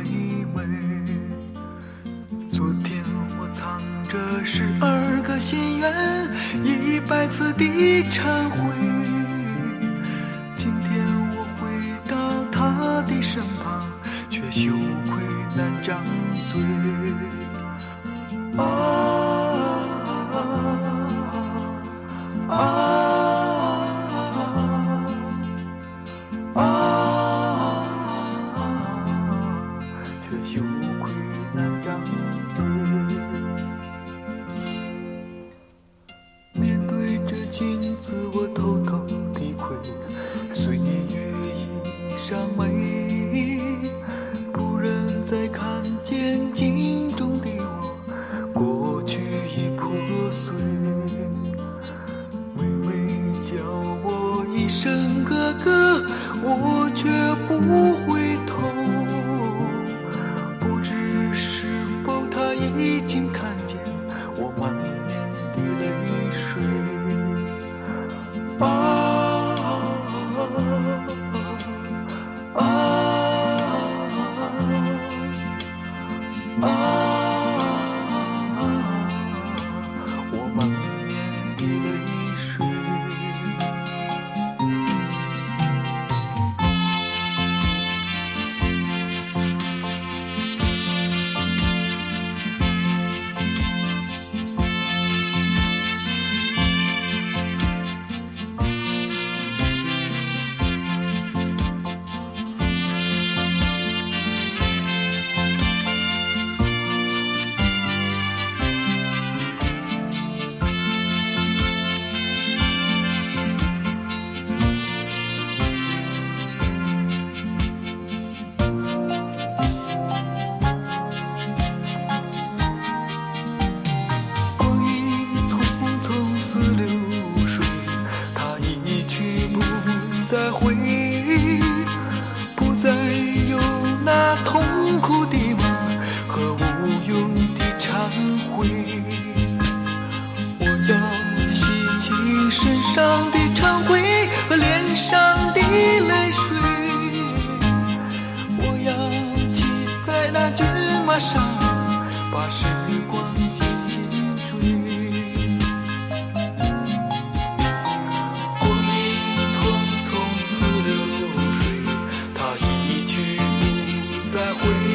味。昨天我藏着12个心愿，100次的忏悔。今天我回到他的身旁，却羞愧难张嘴。却羞愧难张嘴。面对着镜子，我偷偷地愧，岁月已伤眉，不忍再看见镜中的我，过去已破碎。微微叫我一声哥哥，我却不回头，不知是否他已经看见我满面的泪水。我满面的泪水。再回，不再有那痛苦的梦和无用的忏悔。我要洗清身上的忏悔和脸上的泪水，我要骑在那骏马上，把时光紧追。回